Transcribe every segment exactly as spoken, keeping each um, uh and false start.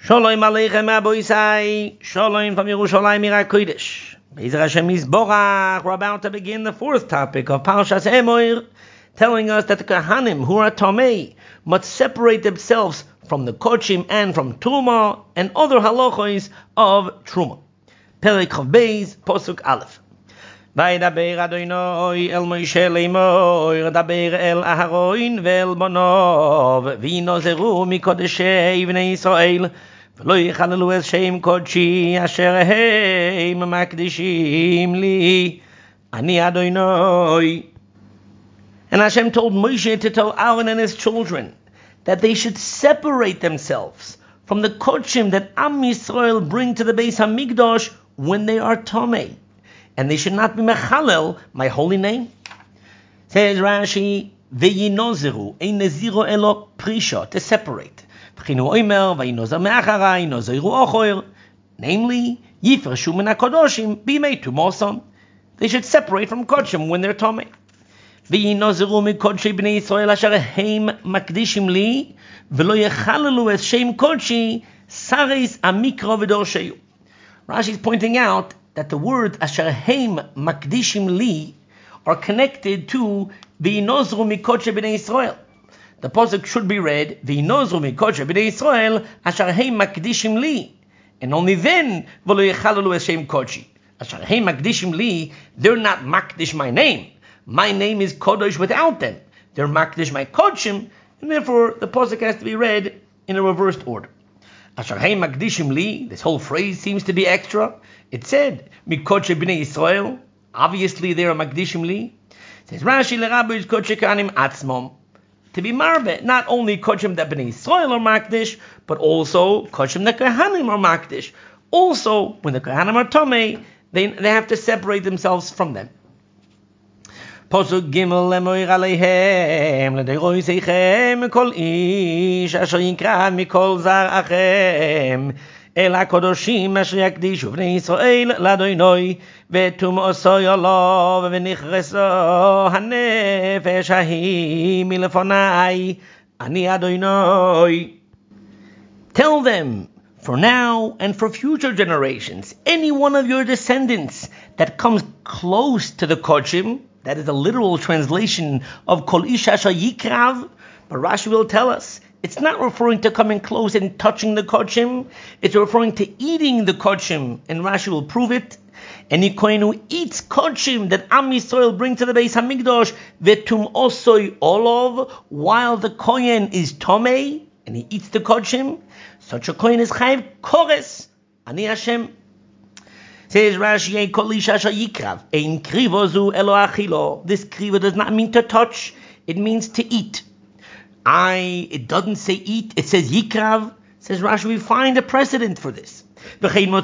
Shalom Aleichem Aboisai, Shalom from Yerushalayim Ira Kodesh. Be'ezer Hashem Yisborach, we're about to begin the fourth topic of Parshas Emoir, telling us that the Kohanim who are Tomei must separate themselves from the Kodshim and from Truma and other halachos of Truma. Perek Chav Beis, Posuk Aleph. Vaydaber Adonai el Moshe leimor, daber el Aharon ve'el bonov, v'yinozeru mikodeshei bnei Yisrael, v'lo yichalelu es shem kodshi asher heim makdishim li, ani Adonai. And Hashem told Moshe to tell Aaron and his children that they should separate themselves from the kodshim that Am Yisrael bring to the Beis Hamikdash when they are Tomei. And they should not be mechalel my holy name. Says Rashi, ve'yinozeru ein neziro elo prisha, to separate. V'chinu oimer ve'yinozer me'acharai nozeru ochoir, namely yifreshu min hakodoshim bimei tumoson. They should separate from kodshim when they're tomei. Ve'yinozeru mikodshei bnei Yisrael asher heim makdishim li, v'lo yechalelu es shem kodshi sareis amikro v'dorsheyu. Rashi is pointing out that the word asher heim makdishim li are connected to v'yinozru mikodshei bnei Yisrael. The pasuk should be read v'yinozru mikodshei bnei Yisrael asher heim makdishim li, and only then v'lo yechalelu es shem kodshi. Asher heim makdishim li, they're not makdish my name. My name is kodosh without them. They're makdish my kodshim, and therefore the pasuk has to be read in a reversed order. Asher heim makdishim li, this whole phrase seems to be extra. It said, Mikodshei bnei Yisrael, obviously they are Makdishim li. It says, Rashi l'Rabbi Kodshei Kohanim atzmom. To be marbe, not only Kodshim that bnei Yisrael are Makdish, but also Kodshim that Kohanim are Makdish. Also, when the Kohanim are Tomei, they, they have to separate themselves from them. Posuk Gimel lemoir aleihem, l'deiroi seichem, kol ish, asher yinkrav mikol zar achem, El HaKodoshim asher yakdishu bnei Yisrael l'Adonai v'tum'oso yolo v'nichreso hanefesh hahi milefonai ani Adonai. Tell them, for now and for future generations, any one of your descendants that comes close to the Kodshim, that is a literal translation of Kol Ish Asher Yikrav, but Rashi will tell us, it's not referring to coming close and touching the kodshim. It's referring to eating the kodshim, and Rashi will prove it. Any kohen who eats kodshim that Am Yisrael bring to the Beis Hamikdash, vetum osoi olov, while the kohen is tomei and he eats the kodshim, such a kohen is chayiv kores ani Hashem. Says Rashi, kol ish asher yikrav ein krivo zu elo achilo. This krivo does not mean to touch; it means to eat. I, it doesn't say eat, it says yikrav. Says Rashi, we find a precedent for this. At the beginning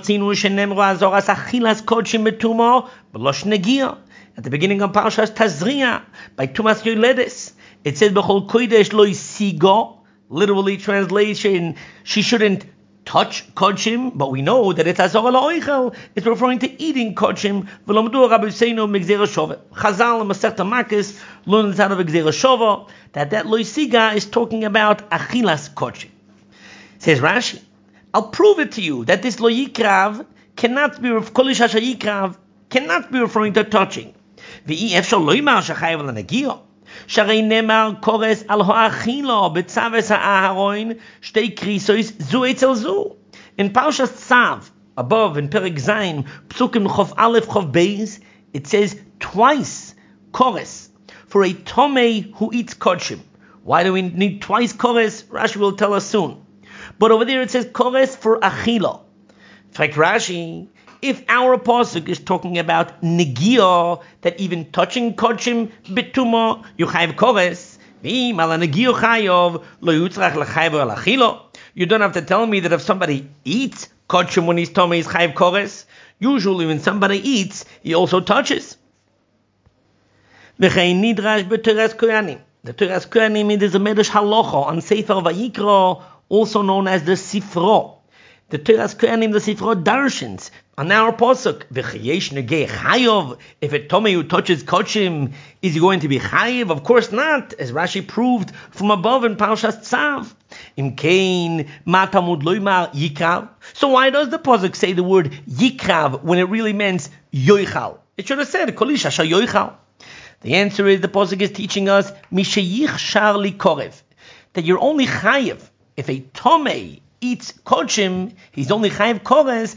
of Parshas Tazria, by Tumas Yoledes, it says B'chol kodesh lo yisigo, literally translation, she shouldn't touch kodshim, but we know that it's azor la'oichel. It's referring to eating kodshim. V'lomdu Rabbi Seinu m'gzera shova. Chazal Masechta Makis learns out of gzera shova that that loisiga is talking about achilas kodshim. Says Rashi, I'll prove it to you that this loyikrav cannot be kolish hasha yikrav cannot be referring to touching. V'i efshar loymar shachayev l'negiyah. Sharei nemar kores al ha'achila b'tzaves ha'aharon shtei krisos zu etzel zu. In Parshas Tzav, above in Perek Zayin, Psukim Chof Aleph Chof Beis, it says twice kores for a tomei who eats kodshim. Why do we need twice kores? Rashi will tell us soon. But over there it says kores for achila. Frek Rashi, if our pasuk is talking about negiyah, that even touching kodshim bituma you chayv kores, v'im ala negiyah chayov lo yutzrach l'chayv al achilo. You don't have to tell me that if somebody eats kodshim when he's tomei is chayv kores. Usually when somebody eats, he also touches. V'chein nidrash b'teres koyanim. The Teres Koyanim is a medrash halacha on Sefer Vayikra, also known as the Sifro. The Torah's Kohanim, the Sifrot Darshans. On our Pasuk, V'chayesh negei chayov, if a Tomei who touches Kochim, is he going to be chayiv? Of course not, as Rashi proved from above in Parshas Tzav. Im Kain, Matamud loymar yikrav. So why does the Pasuk say the word yikrav when it really means yoichal? It should have said, Kol ish asher yoichal. The answer is, the Pasuk is teaching us, Mishayich shar li korev, that you're only chayiv. If a Tomei eats Kochim, he's only chayiv kores,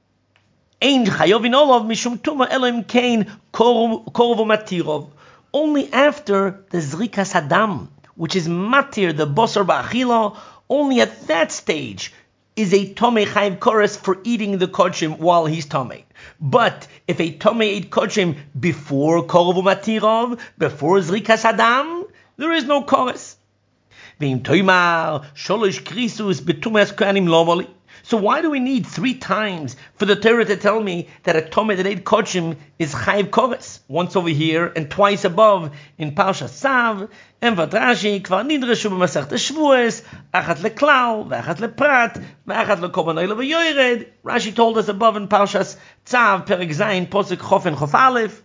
Ein chayovin olav mishum tuma elohim kain korov matirov. Only after the zrikas hadam, which is matir, the bosar ba'achila, only at that stage is a tomei chayiv kores for eating the kochim while he's tomei. But if a tomei ate kochim before korov matirov, before zrikas hadam, there is no kores. V'im toimar sholosh krisus betumas kohanim lomoli. So why do we need three times for the Torah to tell me that a Tomei that ate Kochim is Chayiv Kores? Once over here and twice above in Parshas Tzav, and Vadrashi, Kvar Nidreshu b'Masechta Shvuos, Achat leklal, v'Achat leprat, v'Achat lekorban oila v'yoyred. Rashi told us above in Parshas Tzav, Perek Zayin, Posuk Chof and Chof Aleph,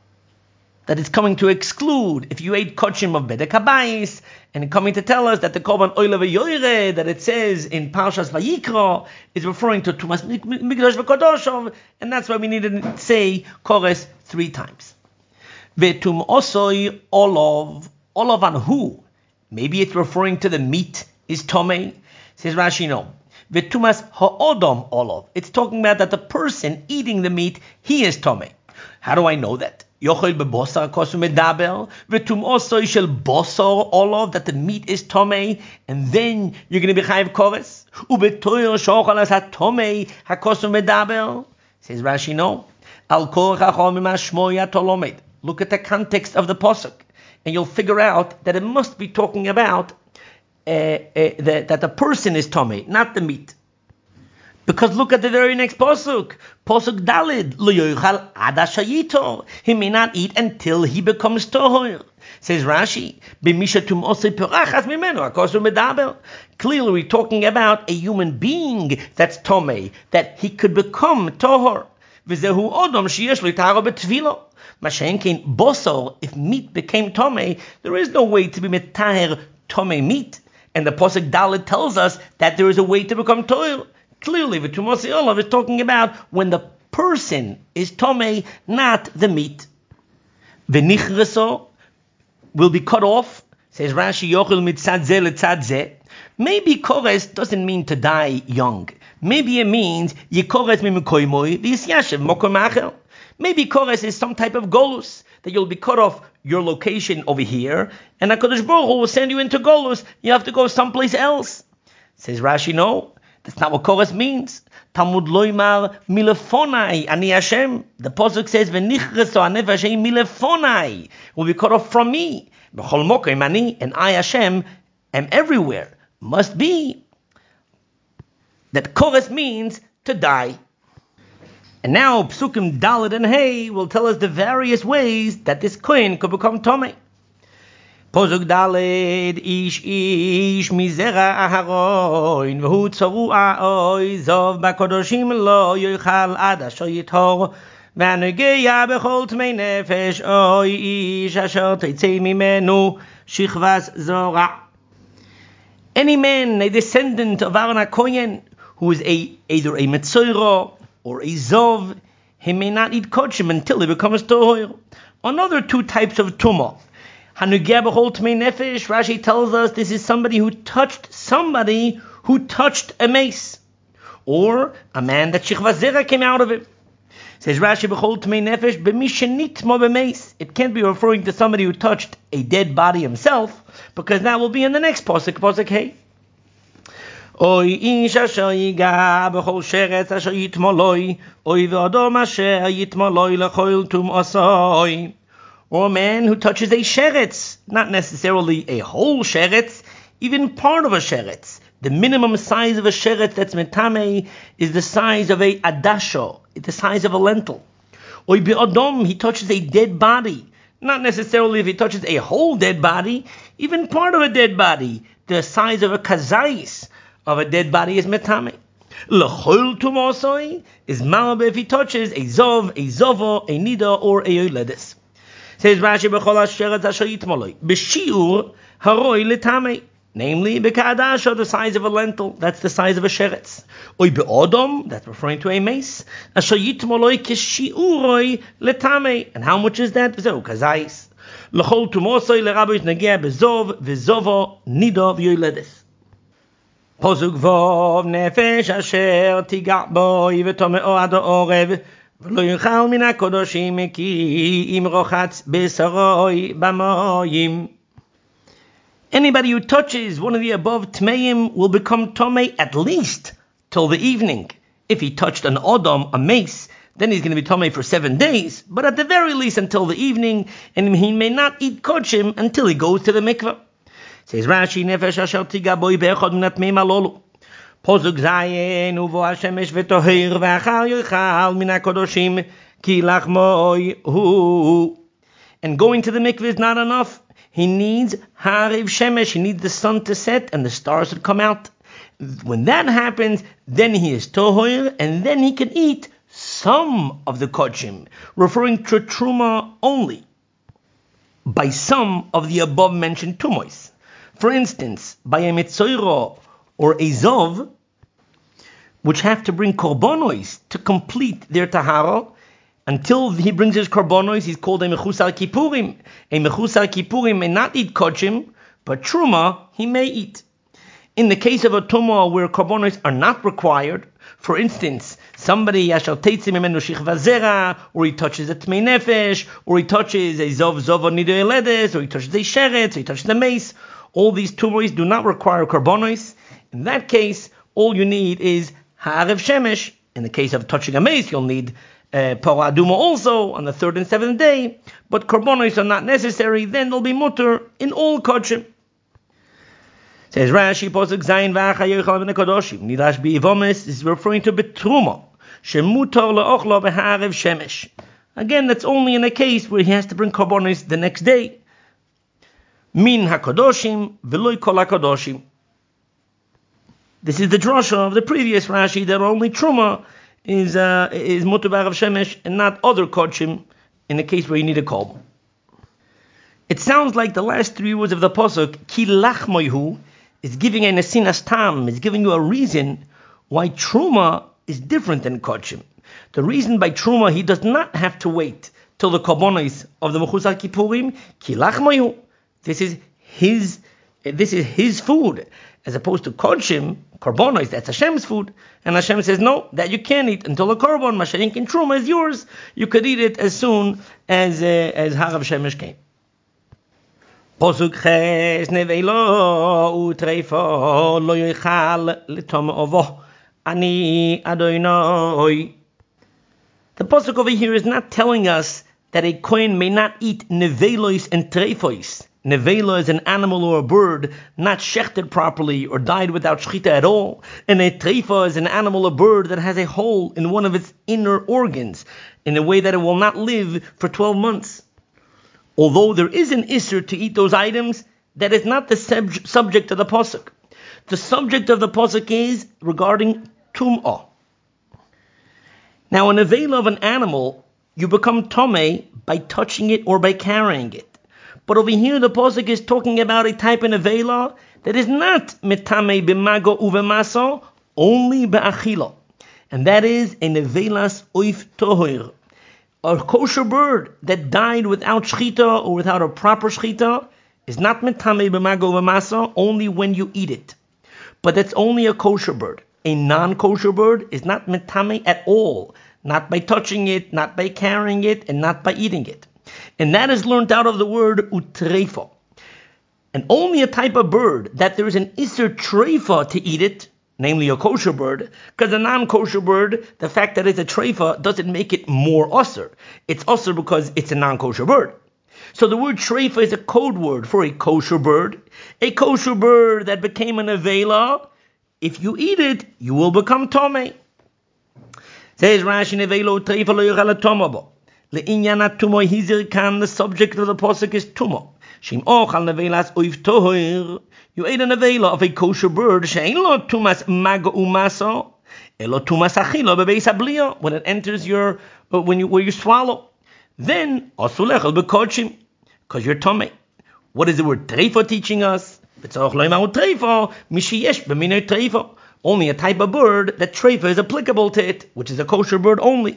that it's coming to exclude if you ate Kochim of Bedek HaBayis, and coming to tell us that the Korban Oila V'Yoyre that it says in Parshas Vayikra is referring to Tumas Mikdash V'Kodoshov, and that's why we need to say Kores three times. Ve'tum Osoi Olov, Olov on who? Maybe it's referring to the meat is Tomei. Says Rashi, no. Ve'tumas Ha'odom Olov. It's talking about that the person eating the meat, he is Tomei. How do I know that? Yochel bebosar kosu medaber, v'tum osoi shel bosor olov, that the meat is tomei, and then you're going to be chayiv kores. Ubetoyer shochal as hatomei hakosu medaber. Says Rashi, no. Al kol chachom imashmoya tolomed. Look at the context of the pasuk, and you'll figure out that it must be talking about uh, uh, the, that the person is tomei, not the meat. Because look at the very next pasuk, pasuk Dalid, lo yochal ad hashayito. He may not eat until he becomes tohor. Says Rashi, b'mishatum osei perachas mimenu hakosu medaber. Clearly, we're talking about a human being that's tomei, that he could become tohor. V'zehu odom sheyesh lo yitaro betvilo. Mashenkein bosor, if meat became tomei, there is no way to be metaher tomei meat. And the pasuk Dalid tells us that there is a way to become tohor. Clearly, the Tumasi Olav is talking about when the person is Tomei, not the meat. V'nichreso will be cut off. Says Rashi, Yochel mitzad ze letzad ze. Maybe Kores doesn't mean to die young. Maybe it means Yikores mimikoimoi v'yisyashev mokom achel. Maybe Kores is some type of golus, that you'll be cut off your location over here, and HaKadosh Baruch Hu will send you into golus. You have to go someplace else. Says Rashi, no. That's not what Kores means. Talmud loymar milefonai ani Hashem. The pasuk says v'nichreso hanefesh milefonai, will be cut off from me. B'chol mokem ani, and I Hashem am everywhere. Must be that Kores means to die. And now Psukim Dalet and Hey will tell us the various ways that this kohen could become tomei. Posuk Daled, ish ish mizera aharon, v'hu tzorua oizov b'kodoshim lo yochal ad asher yitor, v'anegeya b'chol tmei nefesh oy ish asher teitzei mimenu shichvas zora. Any man, a descendant of Aaron HaKohen, who is a, either a Metzora or a Zov, he may not eat kochim until he becomes tohor. Another two types of tumah. Hanugeh b'chol tmei nefesh, Rashi tells us this is somebody who touched somebody who touched a mace, or a man that shichvas zera came out of it. Says Rashi, b'chol tmei nefesh b'mi shenitmo b'mace. It can't be referring to somebody who touched a dead body himself, because that will be in the next pasuk, pasuk Hey. Oy ish asher yiga b'chol sheretz asher yitmoloi, oy v'adom asher yitmoloi l'chol tum osoi. Or a man who touches a sheretz, not necessarily a whole sheretz, even part of a sheretz. The minimum size of a sheretz that's metame is the size of a adasho, the size of a lentil. Or bi'adom, he touches a dead body. Not necessarily if he touches a whole dead body, even part of a dead body. The size of a kazais of a dead body is metame. L'chol tumosoi is malbe if he touches a zov, a zovo, a nida, or a yoledes. Says Rashi, b'chol hasheret asher yitmoloi b'shiur haroi l'tamei. Namely, b'ka'adasha, the size of a lentil, that's the size of a sheretz. Oy be'odom, that's referring to a mace. Asher yitmoloi kishiuroi l'tamei. And how much is that? Zeu kazais. L'chol tumosoi l'rabbis negeh b'zov, v'zovo, nida, v'yoledes. Posuk vov nefesh asher tiga boi v'tomeo ad ha'orev v'lo yichal min ha'kodoshim ki im rochatz b'saroi b'moyim. Anybody who touches one of the above tmeim will become tomei at least till the evening. If he touched an odom, a mace, then he's going to be tomei for seven days, but at the very least until the evening, and he may not eat kochim until he goes to the mikveh. Says Rashi, nefesh asher tiga boi be'echad min ha'tmeim halolu. Posuk zayin uvo hashemesh v'tohir v'achal yichal min ha'kodoshim ki lachmoi hu. And going to the mikveh is not enough. He needs hariv shemesh. He needs the sun to set and the stars to come out. When that happens, then he is tohir, and then he can eat some of the kochim, referring to truma only, by some of the above mentioned tumois. For instance, by a mitzoiro or a zov, which have to bring korbonos to complete their tahara. Until he brings his korbonos, he's called a mechusar kippurim. A mechusar kippurim may not eat kochim, but truma he may eat. In the case of a tumah where korbonos are not required, for instance, somebody yashal teitzim imenu shichva zera, or he touches a tmei nefesh, or he touches a zov zov or nido eledes, or he touches a sheret, or he touches the mace. All these tumors do not require korbonos. In that case, all you need is ha'arev shemesh. In the case of touching a mace, you'll need uh, parah aduma also on the third and seventh day. But korbonos are not necessary. Then they'll be mutter in all kochim. Says Rashi, posuk zayin v'acha yochal v'nei kodoshim. Nidash bi'ivomes is referring to betruma shemutar le'ochlo b'ha'arev shemesh. Again, that's only in a case where he has to bring korbonos the next day. Min hakodoshim v'loy kol hakodoshim. This is the drasha of the previous Rashi that only truma is uh, is mutar b'ha'arev shemesh and not other kochim in the case where you need a korban. It sounds like the last three words of the pasuk ki lachmoihu is giving a nesinas tam, is giving you a reason why truma is different than kochim. The reason by truma he does not have to wait till the korbanos of the mechusar kippurim ki lachmoihu. This is his, this is his food, as opposed to kochim, korbanos, that's Hashem's food. And Hashem says, no, that you can't eat until the korban, mashayin kin truma is yours. You could eat it as soon as uh, as harav shemesh came. Posuk ches nevelo utreifo lo yochal l'tom ovo ani adonai. The pasuk over here is not telling us that a kohen may not eat nevelos and treifois. Nevela is an animal or a bird not shechted properly or died without shechita at all. And a treifa is an animal or bird that has a hole in one of its inner organs in a way that it will not live for twelve months. Although there is an isser to eat those items, that is not the sub- subject of the pasuk. The subject of the pasuk is regarding tum'ah. Now, a nevela of an animal, you become tomei by touching it or by carrying it. But over here, the pasuk is talking about a type of nevela that is not metame b'mago uvemaso, only be'achila, and that is a nevelas oif tohir, a kosher bird that died without shchita or without a proper shchita is not metame b'mago uvemaso, only when you eat it. But that's only a kosher bird. A non-kosher bird is not metame at all, not by touching it, not by carrying it, and not by eating it. And that is learned out of the word utreifa. And only a type of bird that there is an iser treifa to eat it, namely a kosher bird, because a non-kosher bird, the fact that it's a treifa doesn't make it more usser. It's usser because it's a non-kosher bird. So the word treifa is a code word for a kosher bird. A kosher bird that became an nevela, if you eat it, you will become tomei. Says Rashi, nevelo treifa lo yochal tomabo. Le'inyana tumo hizir kan, the subject of the pasuk is tumo. Shim ochal nevelas oif tohir. You ate a nevela of a kosher bird, she'ein lo tumas mago umaso, when it enters your, when you, where you swallow. Then, because you're tummy. What is the word treifa teaching us? Only a type of bird that treifa is applicable to it, which is a kosher bird only.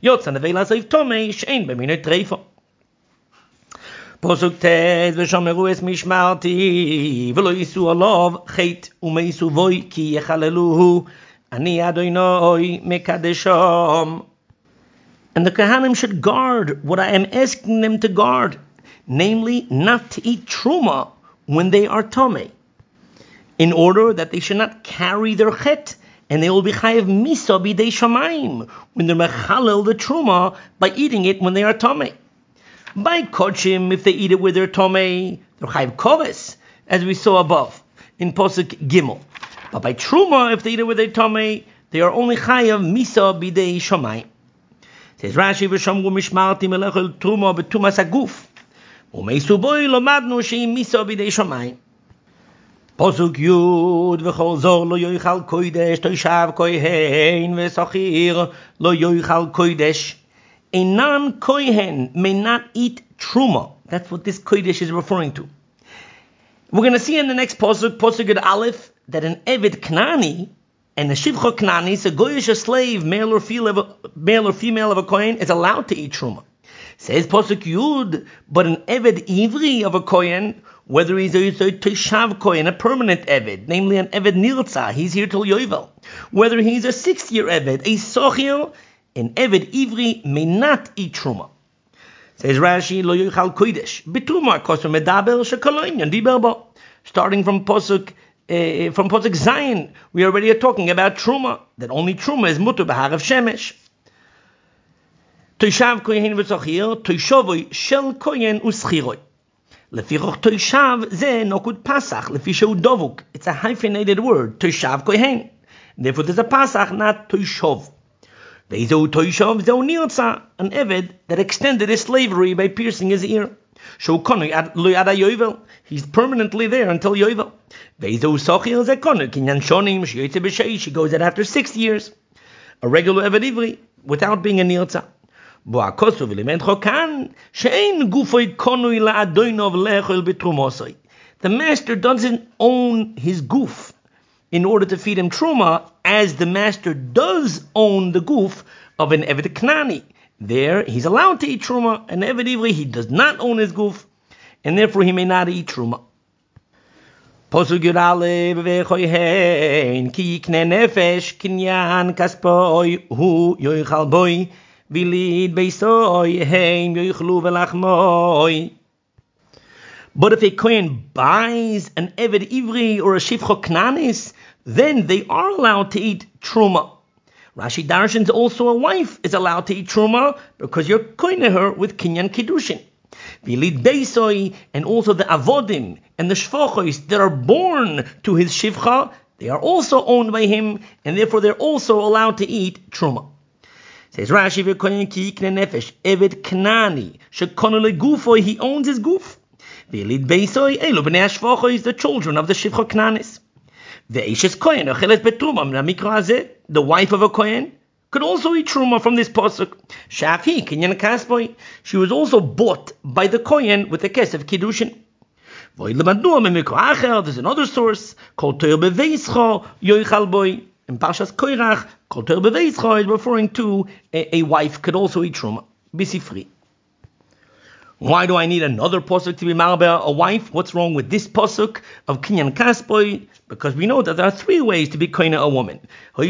Posuk tes v'shomeru es mishmarti v'lo yisu olav chet u'meisu voi ki yechaleluhu ani Adonai mekadesham. And the Kohanim should guard what I am asking them to guard, namely not to eat truma when they are tomei, in order that they should not carry their chet, and they will be chayav misa b'dei shamayim when they're mechalel the truma by eating it when they are tomei. By kochim, if they eat it with their tomei, they're chayav koves, as we saw above in Posuk Gimel. But by truma, if they eat it with their tomei, they are only chayav misa b'dei shamayim. Says Rashi, v'shomru mishmarti melechel truma b'tumas haguf, u'meisu boi lomadnu she'im misa b'dei shamayim. Posuk Yud v'chol zor lo yoichal kodesh toishav kohen v'sachir lo yoichal kodesh. A non-kohen may not eat truma. That's what this kodesh is referring to. We're going to see in the next posuk, posuk Yud Aleph, that an Eved Knani and a Shivcha Knani, so goyish a slave, male or female, male or female of a kohen, is allowed to eat truma. Says posuk Yud, but an Eved Ivri of a kohen, whether he's a Toshav kohen, a permanent Eved, namely an Eved Nirtza, he's here till Yovel, whether he's a six-year Eved, a Sochir, an Eved Ivri may not eat truma. Says Rashi, lo yochal kodesh betruma kosu medaber shekoloin diber bo. Starting from posuk uh, from posuk Zayin, we already are talking about truma, that only truma is mutar b'harav shemesh. Toshav kohen v'tzachir toshavoi shel kohen u'schiroi. Lefichoch toshav ze nokud pasach lefi shehu dovuk. It's a hyphenated word, toshav kohen. Therefore, there's a pasach, not toshov. An Eved that extended his slavery by piercing his ear. He's permanently there until Yovel. She goes out after six years. A regular Eved Ivri, without being a Nirtza. The master doesn't own his goof in order to feed him truma, as the master does own the goof of an Eved Knani. There, he's allowed to eat truma. An Eved Ivri, he does not own his goof, and therefore he may not eat truma. Posuk Yud Aleph v'choyhen ki yikne nefesh kinyan kaspoi hu yoichal boi vilid beisoi heim yoichlu velachmoi. But if a kohen buys an Eved Ivri or a Shivcha Knanis, then they are allowed to eat truma. Rashi Darshans also a wife is allowed to eat truma because you're kohening her with kinyan kiddushin. Vilid beisoi, and also the avodim and the shvochos that are born to his shivcha, they are also owned by him, and therefore they're also allowed to eat truma. Says Rashi, v'kohen ki yikne nefesh Eved Knani shekonu legufoi, he owns his goof. Vilid beisoi elu b'nei hashvochos is the children of the shivcha Knanis. Ve'ishes kohen ochelet betruma min hamikra hazeh, the wife of a kohen could also eat truma from this pasuk. Shafi kinyan kaspoi, she was also bought by the kohen with the kesef kiddushin. There's another source called Toyer beveischa yoichal boi. In Parshas Koirach, called Toyer beveischa is referring to a, a wife could also eat truma. Bisifri. Why do I need another pasuk to be marba a wife? What's wrong with this pasuk of kinyan kaspoi? Because we know that there are three ways to be koina a woman. Our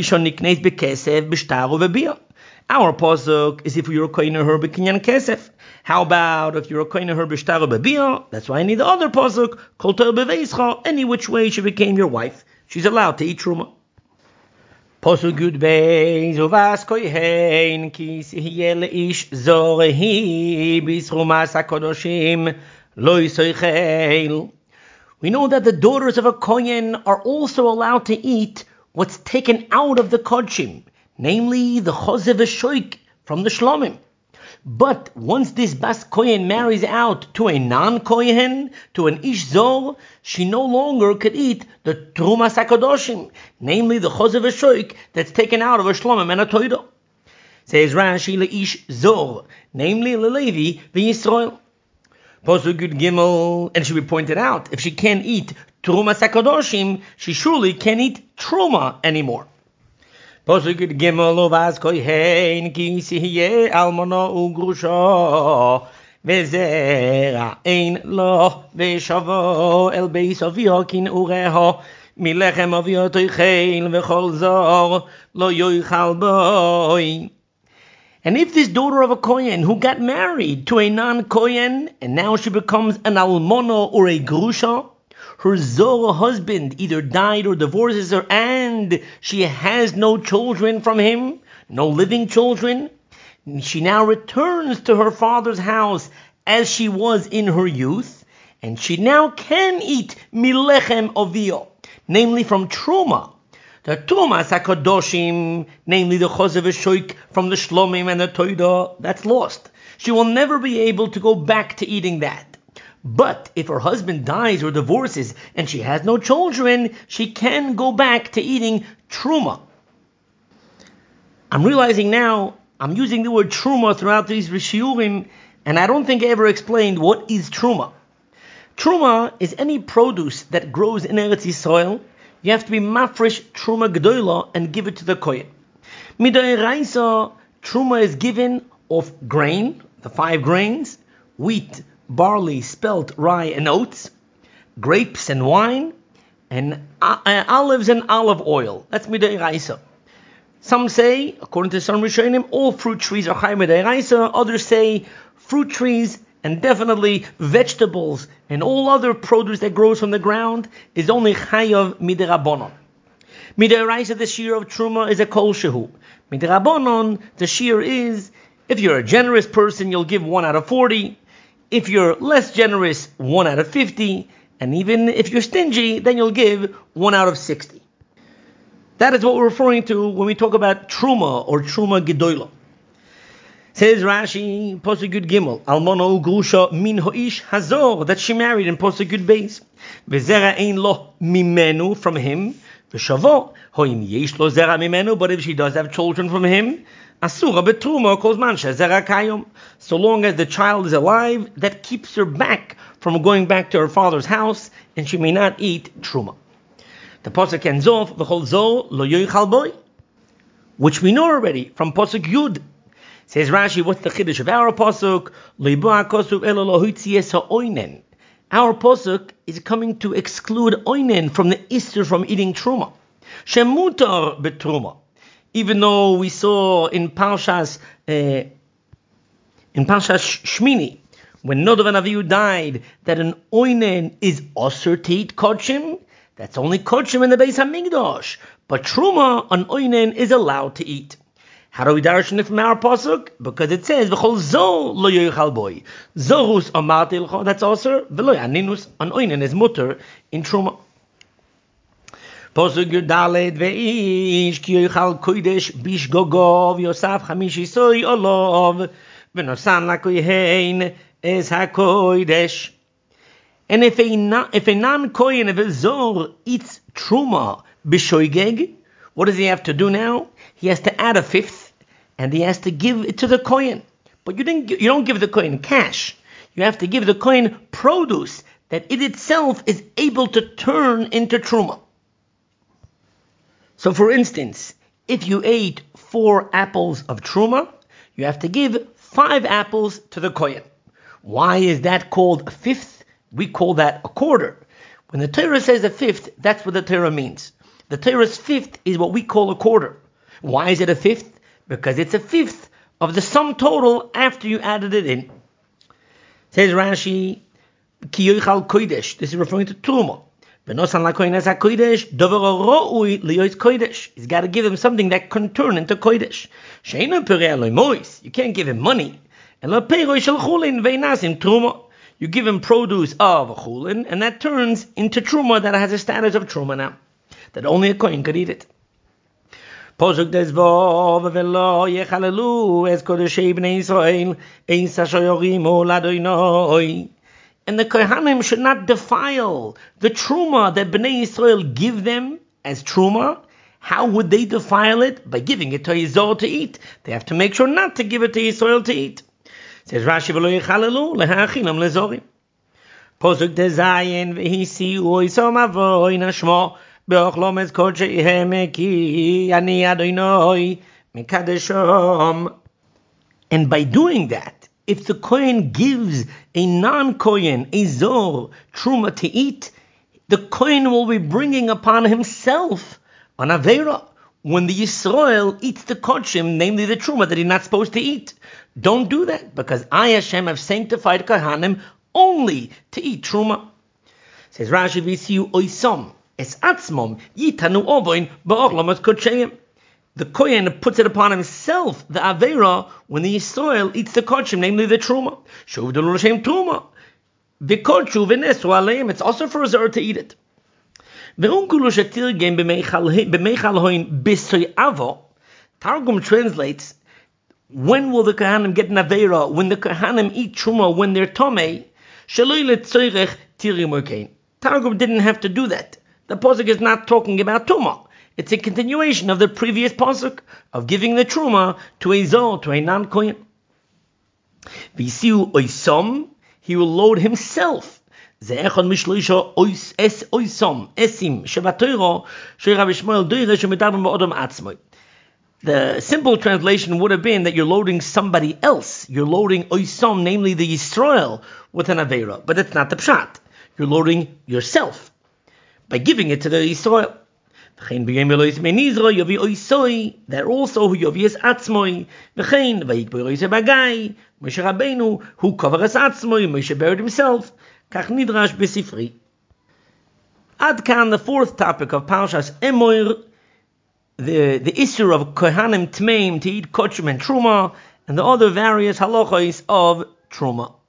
pasuk is if you're koina her b'kinyan kesef. How about if you're koina her b'shtar b'bia? That's why I need the other pasuk called Toyer beveischa. Any which way she became your wife, she's allowed to eat truma. Posuk Yud Beis uvas kohen ki sihiye leish zorehi b'schumas hakodoshim lo yisoichel. We know that the daughters of a kohen are also allowed to eat what's taken out of the kodshim, namely the chosev v'shoik from the shlomim. But once this Bas Kohen marries out to a non-Kohen, to an Ish Zor, she no longer could eat the Trumas HaKadoshim, namely the Chosev HaShoik that's taken out of a Shlomim and a Toido. Says Rashi, Le'ish Zor, namely Lelevi v'Yisrael. Posuk Yud Gimel, and she be pointed out, if she can't eat Trumas HaKadoshim, she surely can't eat Truma anymore. Posuk Yud Gimel, Ovaz Kohen, Ki Sihye Almono Ugrusho, Vezera Ein Lo, Veshavo El Beis Avio Kin Ureho, Milechem Avio Toichein, Vechol Zor, Lo Yoichal Boi. And if this daughter of a Kohen who got married to a non-Kohen and now she becomes an almono or a grusha, her Zor husband either died or divorces her and she has no children from him, no living children, she now returns to her father's house as she was in her youth, and she now can eat milechem ovio, namely from Truma. The Trumas HaKadoshim, namely the Chosev HaShoik from the Shlomim and the Toida, that's lost. She will never be able to go back to eating that. But if her husband dies or divorces and she has no children, she can go back to eating Truma. I'm realizing now, I'm using the word Truma throughout these Rishiurim, and I don't think I ever explained what is Truma. Truma is any produce that grows in Eretz Yisrael. You have to be mafresh Truma G'dola and give it to the Kohen. Midai Raisa, Truma is given of grain, the five grains, wheat, barley, spelt, rye, and oats, grapes and wine, and uh, olives and olive oil. That's Midai Raisa. Some say, according to some Rishonim, all fruit trees are Chai Midai Raisa. Others say fruit trees and definitely vegetables and all other produce that grows from the ground is only chayav midirabonon. Midiraisa, the shear of truma is a kol shehu. Midirabonon, the shear is, if you're a generous person, you'll give one out of forty. If you're less generous, one out of fifty. And even if you're stingy, then you'll give one out of sixty. That is what we're referring to when we talk about truma or truma gedoyla. Says Rashi, Posuk Yud Gimel, Almono Grusha min ho'ish hazor, that she married in Posuk Yud Beis. Vezera ein lo mimenu, from him. V'shavo, ho'im yesh lo zera mimenu, but if she does have children from him, asura betruma kol zman shezera kayom. So long as the child is alive, that keeps her back from going back to her father's house, and she may not eat truma. The Posuk ends off, v'chol zo lo yoichal boy, which we know already from Posuk Yud. Says Rashi, what's the chiddush of our pasuk? Our pasuk is coming to exclude oinen from the isser from eating truma. Shemutar betruma. Even though we saw in Parshas uh, in Parshas Shmini, when Nadav and Avihu died, that an oinen is osur to eat kodshim. That's only kodshim in the Beis Hamikdash. But truma, an oinen is allowed to eat. How do we darshan it from our pasuk? Because it says v'chol zo lo yoichal boy. Zorus amarti l'cho, that's also v'lo yaninus, an oinen is mutter in truma. Pasuk Yudaled ve'ish ki yoichal kodesh bish gogov yosaf chamishi soy olov v'nosan lakoyhein es hakodesh. And if a non, if a non-kohen, if a zor eats truma b'shoigeg, what does he have to do now? He has to add a fifth, and he has to give it to the kohen. But you didn't. You don't give the kohen cash. You have to give the kohen produce that it itself is able to turn into truma. So, for instance, if you ate four apples of truma, you have to give five apples to the kohen. Why is that called a fifth? We call that a quarter. When the Torah says a fifth, that's what the Torah means. The Torah's fifth is what we call a quarter. Why is it a fifth? Because it's a fifth of the sum total after you added it in. Says Rashi, Ki yoichal kodesh. This is referring to Truma. V'nosan lakoyin es hakodesh, dover ro'ui liyois kodesh. He's got to give him something that can turn into kodesh. She'eino perei aloi mois. You can't give him money. Elo peroi shel chulin ve'inasim Truma. You give him produce of a chulin, and that turns into Truma that has a status of Truma now, that only a kohen could eat it. Posuk des Vov velo yechalelu es kodeshei bnei Yisrael eis ashoyorimu ladoinoi. And the Kohanim should not defile the truma that Bnei Yisrael give them as truma. How would they defile it? By giving it to Yisrael to eat. They have to make sure not to give it to Yisrael to eat. Says Rashi velo yechalelu leha'achilam lezorim. Posuk des Zayin v'hisi oisom avoy nashmo. And by doing that, if the Kohen gives a non-Kohen, a Zor, Truma to eat, the Kohen will be bringing upon himself an Aveira when the Yisrael eats the Kodshim, namely the Truma that he's not supposed to eat. Don't do that, because I, Hashem, have sanctified Kohanim only to eat Truma. Says Rashi, V'isiu oisom. Es atzmom yitanu ovoin ba'ochlamas kodsheyim. The Kohen puts it upon himself, the Aveira, when the Yisrael eats the Kodshim, namely the Truma. Shuvdelu l'shem Truma. V'kodshu v'nesu aleim. It's also for a Zor to eat it. Ve'unkulu shetirgem b'meichal hoin b'soy avo. Targum translates, when will the Kohanim get an Aveira? When the Kohanim eat Truma, when they're Tomei. Shaloi le'tzoyrech tirim okein. Targum didn't have to do that. The Pasuk is not talking about Tumah. It's a continuation of the previous Pasuk of giving the Truma to a Zor, to a non-Kohen. V'isiu oisom, he will load himself. Ze'echon mishloisha ois es oisom esim shebatoiro she'Rabbi Shmuel doire she'medarben ba'odom atzmoi. The simple translation would have been that you're loading somebody else. You're loading oisom, namely the Yisrael, with an Aveira. But it's not the pshat. You're loading yourself by giving it to the Yisrael. That also who yovies atzmoi, v'chein vayikbo roise bagai, Moshe Rabbeinu, who covers atzmoi, Moshe buried himself, kach nidrash besifri. Ad kan, the fourth topic of Parshas Emoir, the the issue of Kohanim Tmeim to eat Kodshim and Truma, and the other various halachos of Truma.